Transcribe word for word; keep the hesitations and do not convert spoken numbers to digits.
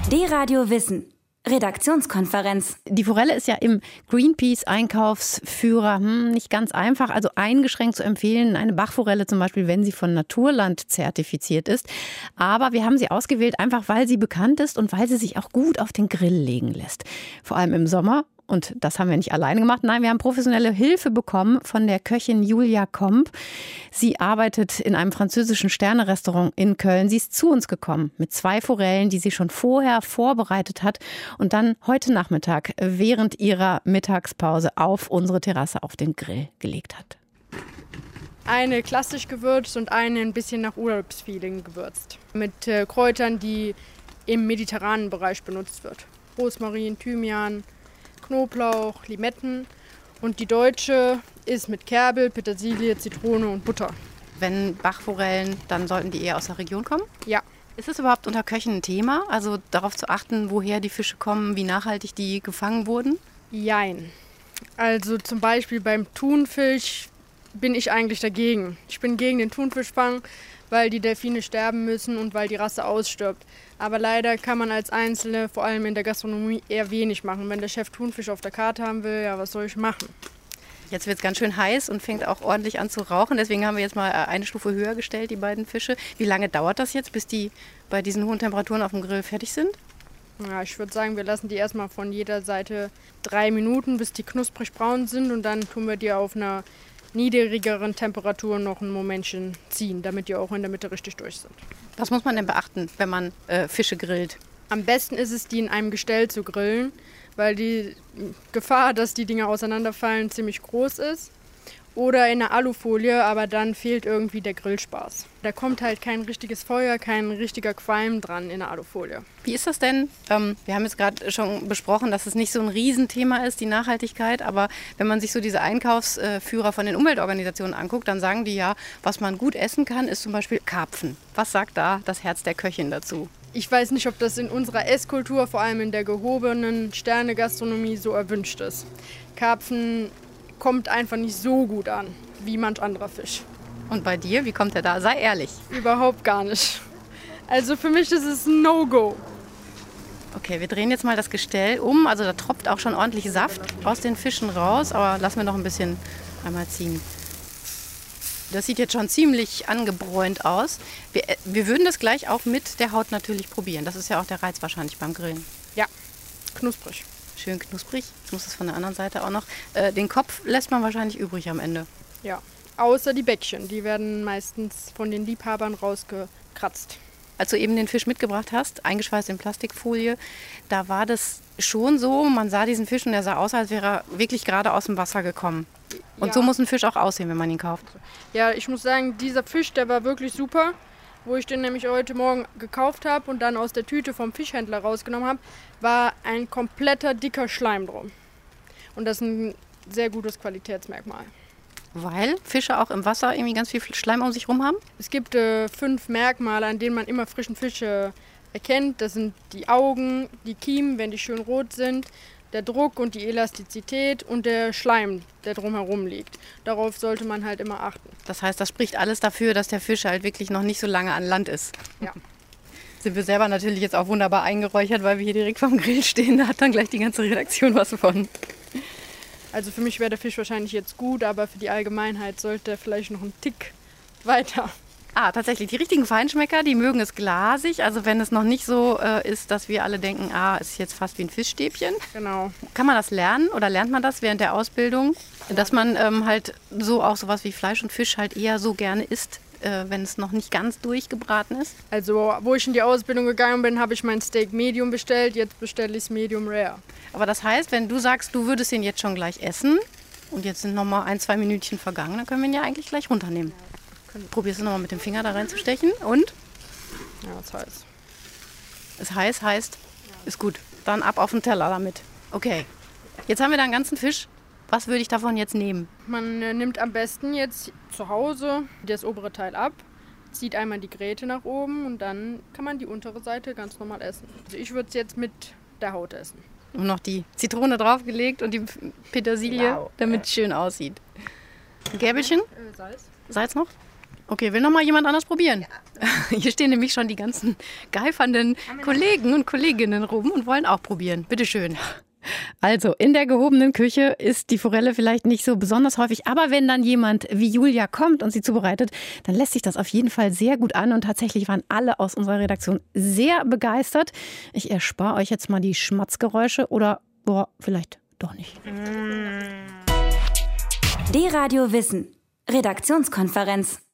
D-Radio Wissen. Redaktionskonferenz. Die Forelle ist ja im Greenpeace-Einkaufsführer hm, nicht ganz einfach, also eingeschränkt zu empfehlen. Eine Bachforelle zum Beispiel, wenn sie von Naturland zertifiziert ist. Aber wir haben sie ausgewählt, einfach weil sie bekannt ist und weil sie sich auch gut auf den Grill legen lässt. Vor allem im Sommer. Und das haben wir nicht alleine gemacht. Nein, wir haben professionelle Hilfe bekommen von der Köchin Julia Komp. Sie arbeitet in einem französischen Sterne-Restaurant in Köln. Sie ist zu uns gekommen mit zwei Forellen, die sie schon vorher vorbereitet hat und dann heute Nachmittag während ihrer Mittagspause auf unsere Terrasse auf den Grill gelegt hat. Eine klassisch gewürzt und eine ein bisschen nach Urlaubsfeeling gewürzt. Mit äh, Kräutern, die im mediterranen Bereich benutzt wird. Rosmarin, Thymian, Knoblauch, Limetten, und die deutsche ist mit Kerbel, Petersilie, Zitrone und Butter. Wenn Bachforellen, dann sollten die eher aus der Region kommen? Ja. Ist es überhaupt unter Köchen ein Thema, also darauf zu achten, woher die Fische kommen, wie nachhaltig die gefangen wurden? Jein. Also zum Beispiel beim Thunfisch bin ich eigentlich dagegen. Ich bin gegen den Thunfischfang, weil die Delfine sterben müssen und weil die Rasse ausstirbt. Aber leider kann man als Einzelne, vor allem in der Gastronomie, eher wenig machen. Wenn der Chef Thunfisch auf der Karte haben will, ja, was soll ich machen? Jetzt wird es ganz schön heiß und fängt auch ordentlich an zu rauchen. Deswegen haben wir jetzt mal eine Stufe höher gestellt, die beiden Fische. Wie lange dauert das jetzt, bis die bei diesen hohen Temperaturen auf dem Grill fertig sind? Ja, ich würde sagen, wir lassen die erstmal von jeder Seite drei Minuten, bis die knusprig braun sind. Und dann tun wir die auf einer niedrigeren Temperatur noch ein Momentchen ziehen, damit die auch in der Mitte richtig durch sind. Was muss man denn beachten, wenn man äh, Fische grillt? Am besten ist es, die in einem Gestell zu grillen, weil die Gefahr, dass die Dinger auseinanderfallen, ziemlich groß ist. Oder in einer Alufolie, aber dann fehlt irgendwie der Grillspaß. Da kommt halt kein richtiges Feuer, kein richtiger Qualm dran in der Alufolie. Wie ist das denn? Ähm, wir haben jetzt gerade schon besprochen, dass es nicht so ein Riesenthema ist, die Nachhaltigkeit. Aber wenn man sich so diese Einkaufsführer von den Umweltorganisationen anguckt, dann sagen die ja, was man gut essen kann, ist zum Beispiel Karpfen. Was sagt da das Herz der Köchin dazu? Ich weiß nicht, ob das in unserer Esskultur, vor allem in der gehobenen Sterne-Gastronomie, so erwünscht ist. Karpfen kommt einfach nicht so gut an wie manch anderer Fisch. Und bei dir, wie kommt er da? Sei ehrlich. Überhaupt gar nicht. Also für mich ist es ein No-Go. Okay, wir drehen jetzt mal das Gestell um. Also da tropft auch schon ordentlich Saft aus den Fischen raus, aber lassen wir noch ein bisschen einmal ziehen. Das sieht jetzt schon ziemlich angebräunt aus. Wir, wir würden das gleich auch mit der Haut natürlich probieren. Das ist ja auch der Reiz wahrscheinlich beim Grillen. Ja, knusprig. Schön knusprig. Ich muss es von der anderen Seite auch noch. Äh, den Kopf lässt man wahrscheinlich übrig am Ende. Ja, außer die Bäckchen. Die werden meistens von den Liebhabern rausgekratzt. Als du eben den Fisch mitgebracht hast, eingeschweißt in Plastikfolie, da war das schon so, man sah diesen Fisch und der sah aus, als wäre er wirklich gerade aus dem Wasser gekommen. Und ja, so muss ein Fisch auch aussehen, wenn man ihn kauft. Ja, ich muss sagen, dieser Fisch, der war wirklich super. Wo ich den nämlich heute Morgen gekauft habe und dann aus der Tüte vom Fischhändler rausgenommen habe, war ein kompletter dicker Schleim drum. Und das ist ein sehr gutes Qualitätsmerkmal. Weil Fische auch im Wasser irgendwie ganz viel Schleim um sich rum haben? Es gibt äh, fünf Merkmale, an denen man immer frischen Fische erkennt. Das sind die Augen, die Kiemen, wenn die schön rot sind, der Druck und die Elastizität und der Schleim, der drumherum liegt. Darauf sollte man halt immer achten. Das heißt, das spricht alles dafür, dass der Fisch halt wirklich noch nicht so lange an Land ist. Ja. Sind wir selber natürlich jetzt auch wunderbar eingeräuchert, weil wir hier direkt vorm Grill stehen. Da hat dann gleich die ganze Redaktion was von. Also für mich wäre der Fisch wahrscheinlich jetzt gut, aber für die Allgemeinheit sollte er vielleicht noch einen Tick weiter. Ah, tatsächlich. Die richtigen Feinschmecker, die mögen es glasig. Also wenn es noch nicht so äh, ist, dass wir alle denken, ah, es ist jetzt fast wie ein Fischstäbchen. Genau. Kann man das lernen oder lernt man das während der Ausbildung? Dass man ähm, halt so auch sowas wie Fleisch und Fisch halt eher so gerne isst, äh, wenn es noch nicht ganz durchgebraten ist? Also wo ich in die Ausbildung gegangen bin, habe ich mein Steak Medium bestellt. Jetzt bestelle ich es Medium Rare. Aber das heißt, wenn du sagst, du würdest ihn jetzt schon gleich essen und jetzt sind noch mal ein, zwei Minütchen vergangen, dann können wir ihn ja eigentlich gleich runternehmen. Probierst du nochmal mit dem Finger da reinzustechen und? Ja, es heiß. Es heiß heißt, ist gut. Dann ab auf den Teller damit. Okay, jetzt haben wir da einen ganzen Fisch. Was würde ich davon jetzt nehmen? Man äh, nimmt am besten jetzt zu Hause das obere Teil ab, zieht einmal die Gräte nach oben und dann kann man die untere Seite ganz normal essen. Also ich würde es jetzt mit der Haut essen. Und noch die Zitrone draufgelegt und die Petersilie, wow, damit es schön aussieht. Ein Gäbelchen? Äh, Salz. Salz noch? Okay, will noch mal jemand anders probieren? Ja. Hier stehen nämlich schon die ganzen geifernden Kollegen und Kolleginnen rum und wollen auch probieren. Bitte schön. Also, in der gehobenen Küche ist die Forelle vielleicht nicht so besonders häufig, aber wenn dann jemand wie Julia kommt und sie zubereitet, dann lässt sich das auf jeden Fall sehr gut an und tatsächlich waren alle aus unserer Redaktion sehr begeistert. Ich erspare euch jetzt mal die Schmatzgeräusche oder, boah, vielleicht doch nicht. D-Radio Wissen, Redaktionskonferenz.